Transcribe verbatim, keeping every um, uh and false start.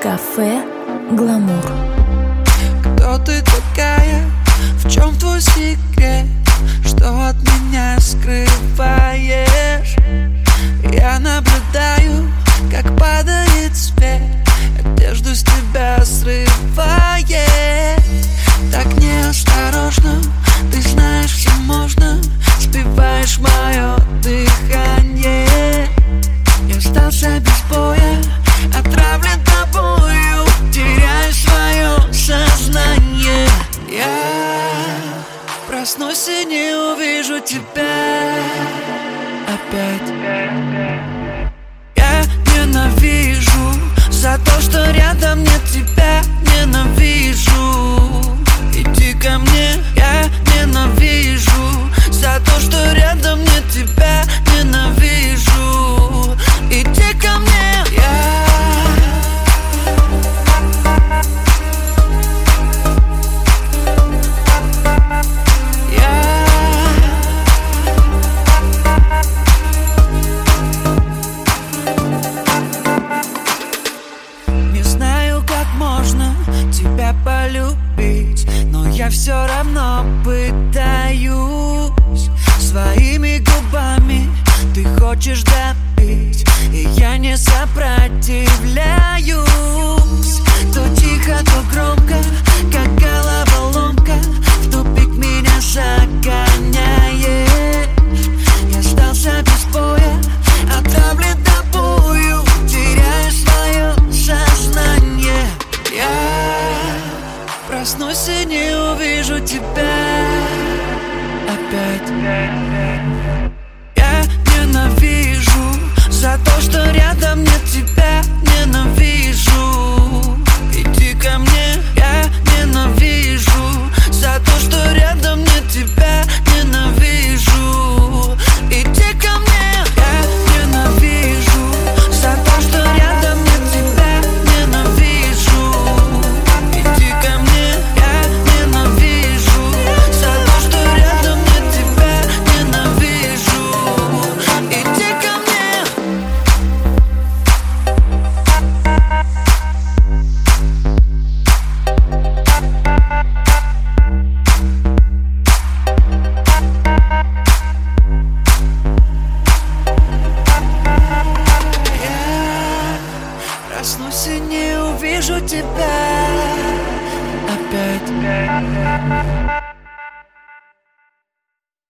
Кафе Гламур. Кто ты такая? В чем твой секрет? Что от меня скрываешь? Я наблюдаю, как падает свет, одежду с тебя срывает. Так неосторожно, ты знаешь, все можно. Сбиваешь мое дыхание. Я остался без боя, отравлен тобою, теряю свое сознание. Я проснусь и не увижу тебя опять. Я ненавижу за то, что рядом нет тебя. Ненавижу, иди ко мне. Я ненавижу за то, что рядом нет тебя. Ненавижу, иди ко мне. Я тебя полюбить, но я все равно пытаюсь. Своими губами ты хочешь добить, и я не сопротивляюсь. То тихо, то громко, как головоломка, в тупик меня загоняешь. Я остался без боя, отравлен тобою, теряю свое сознание. Я проснусь и не увижу тебя опять. Я ненавижу за то, что рядом нет тебя. Ненавижу, иди ко мне. Я ненавижу за то, что рядом нет тебя. Ненавижу, иди ко мне. Я ненавижу за то, что рядом нет тебя. Ненавижу, иди ко мне. Я ненавижу за то, что рядом нет тебя. Ненавижу, иди ко мне. Я проснусь и не увижу тебя опять.